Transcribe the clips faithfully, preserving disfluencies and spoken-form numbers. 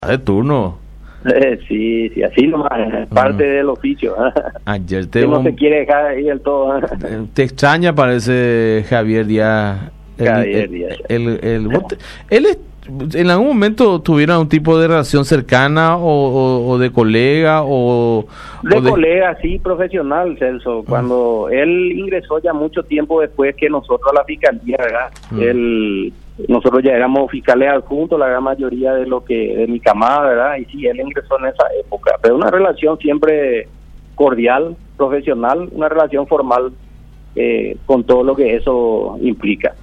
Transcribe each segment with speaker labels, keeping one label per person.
Speaker 1: de turno.
Speaker 2: Eh, sí, sí, así nomás, es parte
Speaker 1: Mm.
Speaker 2: del oficio.
Speaker 1: Ayer te
Speaker 2: Que no
Speaker 1: un-
Speaker 2: se quiere dejar ahí del todo.
Speaker 1: te extraña, parece Javier Díaz. El,
Speaker 2: Javier
Speaker 1: el,
Speaker 2: Díaz.
Speaker 1: el, el- vos te- él es- en algún momento tuvieron un tipo de relación cercana o, o, o de colega o
Speaker 2: De,
Speaker 1: o de-
Speaker 2: colega, sí, profesional, Celso. Cuando él ingresó ya mucho tiempo después que nosotros a la fiscalía, ¿verdad?
Speaker 1: Mm.
Speaker 2: Él, nosotros ya éramos fiscales adjuntos, la gran mayoría de lo que de mi camada, ¿verdad? Y sí, él ingresó en esa época. Pero una relación siempre cordial, profesional, una relación formal eh, con todo lo que eso implica.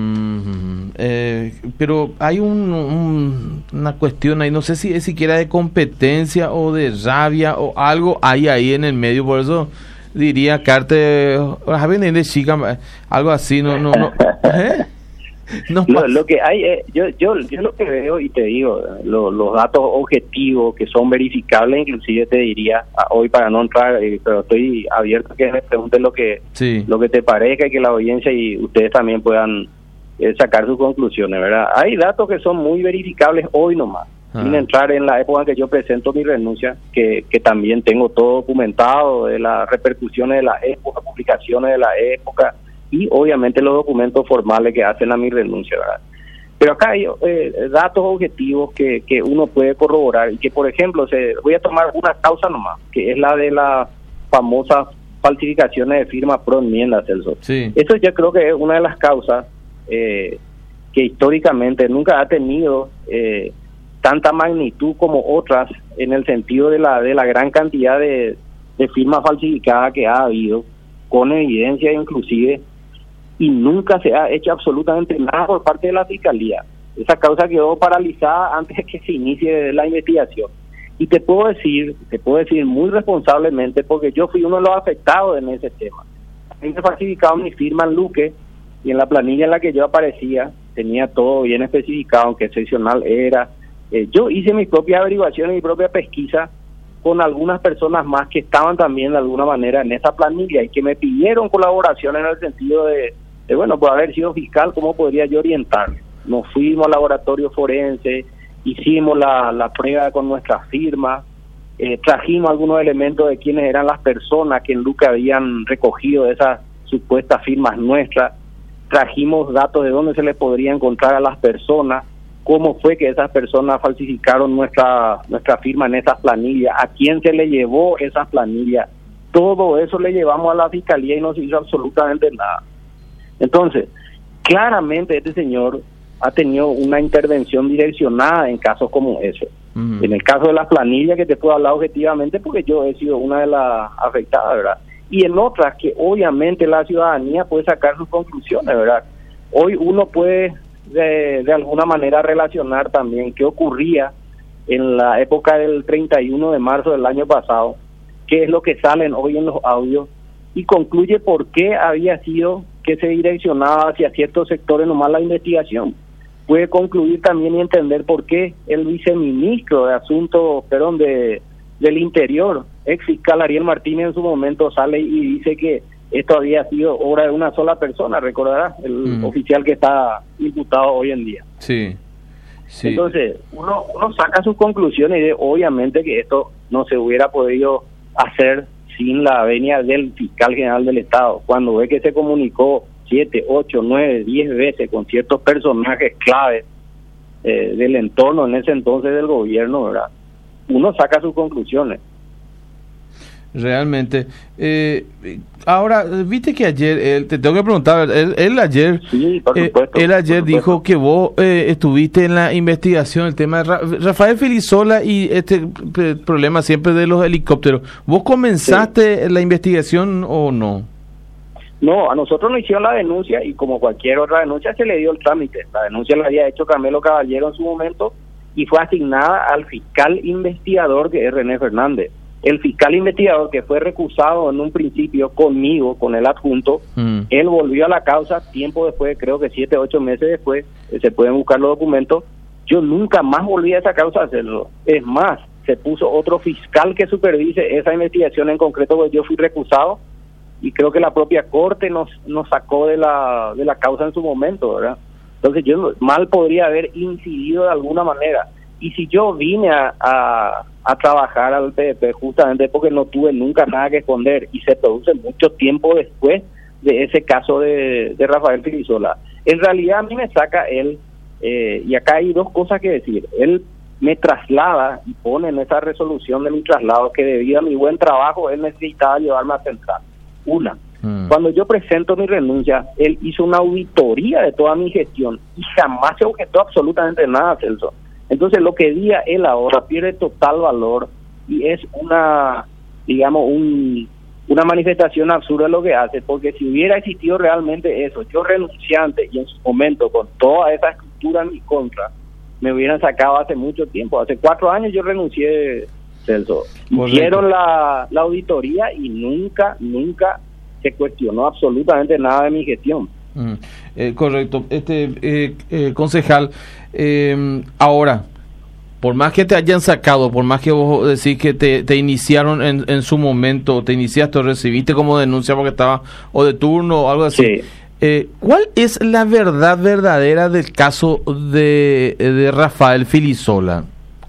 Speaker 1: Mm, eh, pero hay un, un- una cuestión ahí, no sé si es siquiera de competencia o de rabia o algo hay ahí en el medio, por eso diría Carte, de chica, algo así, no, no, no, ¿eh? No
Speaker 2: Lo,
Speaker 1: pasa.
Speaker 2: lo que hay, eh, yo, yo, yo lo que veo y te digo, lo- los datos objetivos que son verificables, inclusive te diría ah, hoy para no entrar, eh, pero estoy abierto a que me preguntes lo que
Speaker 1: Sí.
Speaker 2: lo que te parezca y que la audiencia y ustedes también puedan eh, sacar sus conclusiones, ¿verdad? Hay datos que son muy verificables hoy nomás,
Speaker 1: Ah.
Speaker 2: sin entrar en la época en que yo presento mi renuncia, que, que también tengo todo documentado de las repercusiones de la época, publicaciones de la época y obviamente los documentos formales que hacen a mi renuncia, ¿verdad? Pero acá hay eh, datos objetivos que, que uno puede corroborar y que, por ejemplo, se, voy a tomar una causa nomás, que es la de las famosas falsificaciones de firma pro enmienda, Celso.
Speaker 1: Sí.
Speaker 2: Eso yo creo que es una de las causas eh, que históricamente nunca ha tenido eh, tanta magnitud como otras en el sentido de la de la gran cantidad de, de firmas falsificadas que ha habido, con evidencia inclusive, y nunca se ha hecho absolutamente nada por parte de la Fiscalía. Esa causa quedó paralizada antes de que se inicie la investigación. Y te puedo decir, te puedo decir muy responsablemente, porque yo fui uno de los afectados en ese tema. A mí me falsificaron mi firma en Luque, y en la planilla en la que yo aparecía, tenía todo bien especificado, en qué seccional era. Eh, yo hice mis propias averiguaciones, mi propia pesquisa, con algunas personas más que estaban también de alguna manera en esa planilla y que me pidieron colaboración en el sentido de, de bueno, por haber sido fiscal, ¿cómo podría yo orientarme? Nos fuimos al laboratorio forense, hicimos la, la prueba con nuestra firma, eh, trajimos algunos elementos de quiénes eran las personas que en Luque habían recogido esas supuestas firmas nuestras, trajimos datos de dónde se les podría encontrar a las personas, cómo fue que esas personas falsificaron nuestra nuestra firma en esas planillas, a quién se le llevó esas planillas. Todo eso le llevamos a la Fiscalía y no se hizo absolutamente nada. Entonces, claramente este señor ha tenido una intervención direccionada en casos como ese.
Speaker 1: Ujú.
Speaker 2: En el caso de las planillas, que te puedo hablar objetivamente porque yo he sido una de las afectadas, ¿verdad? Y en otras que obviamente la ciudadanía puede sacar sus conclusiones, ¿verdad? Hoy uno puede de, de alguna manera relacionar también qué ocurría en la época del treinta y uno de marzo del año pasado, qué es lo que salen hoy en los audios, y concluye por qué había sido que se direccionaba hacia ciertos sectores nomás la investigación. Puede concluir también y entender por qué el viceministro de Asuntos, perdón, de, del Interior, ex fiscal Ariel Martínez, en su momento sale y dice que esto había sido obra de una sola persona, recordarás, el
Speaker 1: Mm.
Speaker 2: oficial que está imputado hoy en día.
Speaker 1: Sí. Sí.
Speaker 2: Entonces, uno, uno saca sus conclusiones y de, obviamente que esto no se hubiera podido hacer sin la venia del fiscal general del Estado. Cuando ve que se comunicó siete, ocho, nueve, diez veces con ciertos personajes claves eh, del entorno en ese entonces del gobierno, ¿verdad? Uno saca sus conclusiones.
Speaker 1: Realmente. Eh, ahora, viste que ayer, él, te tengo que preguntar, él, él ayer,
Speaker 2: Sí, por
Speaker 1: eh,
Speaker 2: supuesto.
Speaker 1: él ayer
Speaker 2: por
Speaker 1: dijo
Speaker 2: supuesto.
Speaker 1: que vos eh, estuviste en la investigación, el tema de Ra- Rafael Filisola y este p- problema siempre de los helicópteros. ¿Vos comenzaste la investigación o no?
Speaker 2: No, a nosotros nos hicieron la denuncia y como cualquier otra denuncia se le dio el trámite. La denuncia la había hecho Carmelo Caballero en su momento y fue asignada al fiscal investigador, que es René Fernández. El fiscal investigador, que fue recusado en un principio conmigo, con el adjunto,
Speaker 1: Mm.
Speaker 2: él volvió a la causa tiempo después, creo que siete, ocho meses después, eh, se pueden buscar los documentos. Yo nunca más volví a esa causa a hacerlo. Es más, se puso otro fiscal que supervise esa investigación en concreto, porque yo fui recusado y creo que la propia corte nos nos sacó de la de la causa en su momento, ¿verdad? Entonces yo no- mal podría haber incidido de alguna manera. Y si yo vine a, a, a trabajar al P D P justamente porque no tuve nunca nada que esconder y se produce mucho tiempo después de ese caso de, de Rafael Filisola, en realidad a mí me saca él, eh, y acá hay dos cosas que decir. Él me traslada y pone en esa resolución de mi traslado que debido a mi buen trabajo él necesitaba llevarme a Central. Una, mm. cuando yo presento mi renuncia, él hizo una auditoría de toda mi gestión y jamás se objetó absolutamente nada, Celso. Entonces lo que diga él ahora pierde total valor y es una, digamos, un, una manifestación absurda de lo que hace, porque si hubiera existido realmente eso, yo renunciante y en su momento con toda esa estructura en mi contra, me hubieran sacado hace mucho tiempo. Hace cuatro años yo renuncié, Celso. Hicieron la, la auditoría y nunca, nunca se cuestionó absolutamente nada de mi gestión.
Speaker 1: Mm, eh, correcto. Este eh, eh, concejal, eh, ahora, por más que te hayan sacado, por más que vos decís que te, te iniciaron en, en su momento, te iniciaste o recibiste como denuncia porque estaba o de turno o algo así. Sí. Eh, ¿Cuál es la verdad verdadera del caso de, de Rafael Filisola?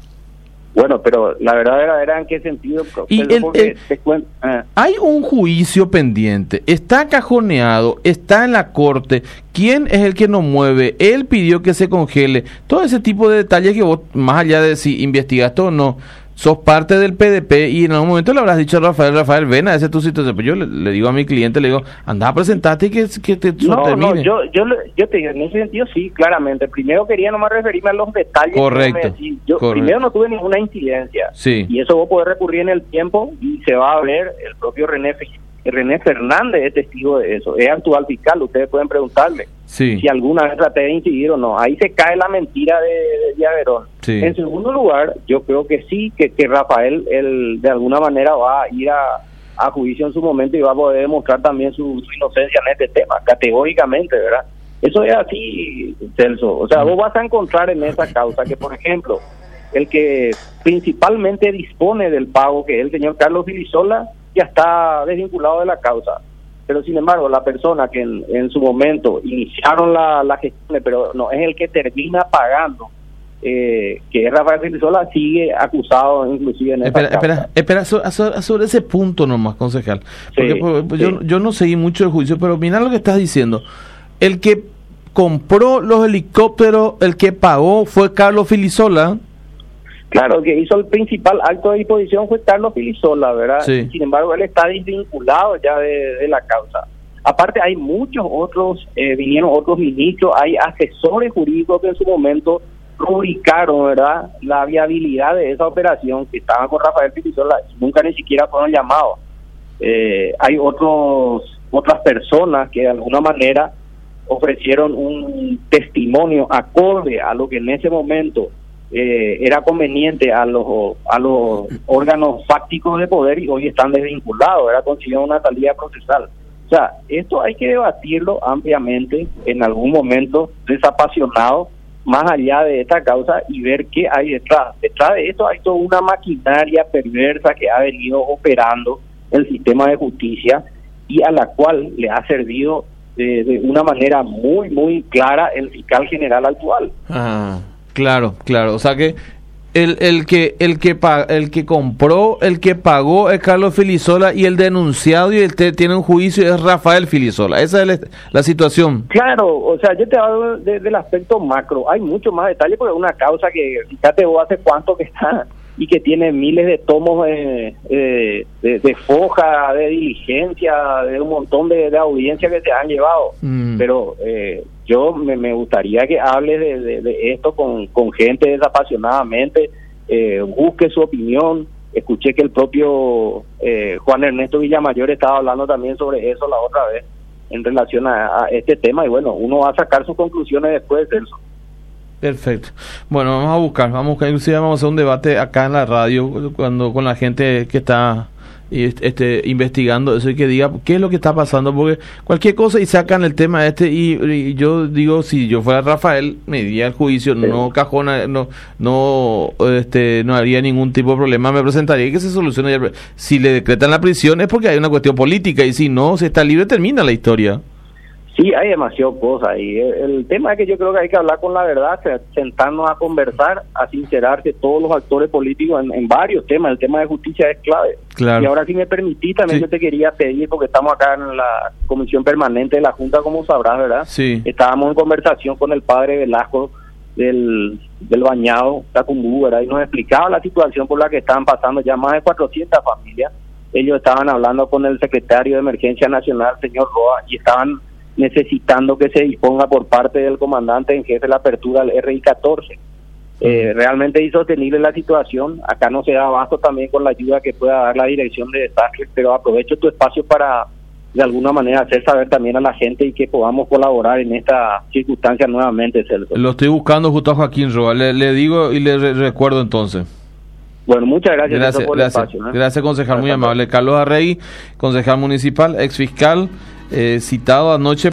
Speaker 2: Bueno, pero la verdad verdadera ¿en qué sentido?
Speaker 1: Y el, el, te cuen- ah. Hay un juicio pendiente, está cajoneado, está en la corte. ¿Quién es el que nos mueve? Él pidió que se congele. Todo ese tipo de detalles que vos, más allá de si investigaste o no, sos parte del P D P y en algún momento le habrás dicho a Rafael, Rafael, ven a ese tu situación. Pues yo le, le digo a mi cliente, le digo, anda a presentarte y que, que te
Speaker 2: no, termine. No, yo, yo, yo te digo, en ese sentido sí, claramente. Primero quería nomás referirme a los detalles.
Speaker 1: Correcto.
Speaker 2: Que me yo
Speaker 1: correcto.
Speaker 2: Primero no tuve ninguna incidencia.
Speaker 1: Sí.
Speaker 2: Y eso vos podés recurrir en el tiempo y se va a ver el propio René René Fernández es testigo de eso, es actual fiscal, ustedes pueden preguntarle
Speaker 1: sí.
Speaker 2: si alguna vez traté de incidir o no. Ahí se cae la mentira de, de Villaverón.
Speaker 1: Sí.
Speaker 2: En segundo lugar, yo creo que sí, que, que Rafael él, de alguna manera va a ir a, a juicio en su momento y va a poder demostrar también su, su inocencia en este tema, categóricamente, ¿verdad? Eso es así, Celso. O sea, vos vas a encontrar en esa causa que, por ejemplo, el que principalmente dispone del pago, que es el señor Carlos Filisola, ya está desvinculado de la causa. Pero sin embargo, la persona que en, en su momento iniciaron la, la gestión, pero no es el que termina pagando, eh, que es Rafael Filisola, sigue acusado inclusive en
Speaker 1: espera,
Speaker 2: esta
Speaker 1: espera,
Speaker 2: causa.
Speaker 1: Espera, sobre, sobre, sobre ese punto nomás, concejal. Porque,
Speaker 2: sí,
Speaker 1: porque
Speaker 2: sí.
Speaker 1: Yo, yo no seguí mucho el juicio, pero mira lo que estás diciendo. El que compró los helicópteros, el que pagó fue Carlos Filisola.
Speaker 2: Claro, el que hizo el principal acto de disposición fue Carlos Filisola, ¿verdad?
Speaker 1: Sí.
Speaker 2: Sin embargo, él está desvinculado ya de, de la causa. Aparte, hay muchos otros, eh, vinieron otros ministros, hay asesores jurídicos que en su momento rubricaron, ¿verdad?, la viabilidad de esa operación, que estaban con Rafael Filisola, nunca ni siquiera fueron llamados. Eh, hay otros otras personas que de alguna manera ofrecieron un testimonio acorde a lo que en ese momento Eh, era conveniente a los a los órganos fácticos de poder y hoy están desvinculados, era consiguieron una salida procesal. O sea, esto hay que debatirlo ampliamente en algún momento desapasionado, más allá de esta causa, y ver qué hay detrás. Detrás de esto hay toda una maquinaria perversa que ha venido operando el sistema de justicia y a la cual le ha servido de, de una manera muy, muy clara el fiscal general actual.
Speaker 1: Ah. Claro, claro, o sea que el el que el que pa, el que compró, el que pagó es Carlos Filisola y el denunciado y el que tiene un juicio es Rafael Filisola. Esa es la, la situación.
Speaker 2: Claro, o sea, yo te hablo de, del aspecto macro. Hay mucho más detalle porque es una causa que, fíjate vos hace cuánto que está y que tiene miles de tomos eh, eh, de, de foja, de diligencia, de un montón de, de audiencias que se han llevado. Mm. Pero eh, yo me, me gustaría que hables de, de, de esto con, con gente desapasionadamente, eh, busque su opinión. Escuché que el propio eh, Juan Ernesto Villamayor estaba hablando también sobre eso la otra vez en relación a, a este tema y bueno, uno va a sacar sus conclusiones después de eso.
Speaker 1: Perfecto. Bueno, vamos a buscar, vamos a buscar, inclusive vamos a hacer un debate acá en la radio cuando con la gente que está este investigando eso y que diga qué es lo que está pasando, porque cualquier cosa y sacan el tema este y, y yo digo, si yo fuera Rafael, me iría al juicio, sí. no cajona, no no este no haría ningún tipo de problema, me presentaría y que se solucione. Si le decretan la prisión es porque hay una cuestión política y si no, si está libre termina la historia.
Speaker 2: Sí, hay demasiadas cosas y el, el tema es que yo creo que hay que hablar con la verdad, sentarnos a conversar, a sincerarse todos los actores políticos en, en varios temas. El tema de justicia es clave.
Speaker 1: Claro.
Speaker 2: Y ahora si me permitís, también sí. yo te quería pedir, porque estamos acá en la comisión permanente de la Junta, como sabrás, ¿verdad?
Speaker 1: Sí.
Speaker 2: Estábamos en conversación con el padre Velasco del, del Bañado, Tacumbú, ¿verdad? Y nos explicaba la situación por la que estaban pasando ya más de cuatrocientas familias. Ellos estaban hablando con el secretario de Emergencia Nacional, señor Roa, y estaban necesitando que se disponga por parte del comandante en jefe de la apertura del R I catorce. Eh, realmente es insostenible la situación. Acá no se da abasto también con la ayuda que pueda dar la Dirección de Desastres, pero aprovecho tu espacio para de alguna manera hacer saber también a la gente y que podamos colaborar en esta circunstancia nuevamente, Celso.
Speaker 1: Lo estoy buscando justo a Joaquín Roa, le, le digo y le re recuerdo entonces.
Speaker 2: Bueno, muchas gracias,
Speaker 1: gracias por
Speaker 2: gracias,
Speaker 1: el espacio, ¿eh? Gracias, concejal, muy amable. Carlos Arregui, concejal municipal, ex fiscal, eh, citado anoche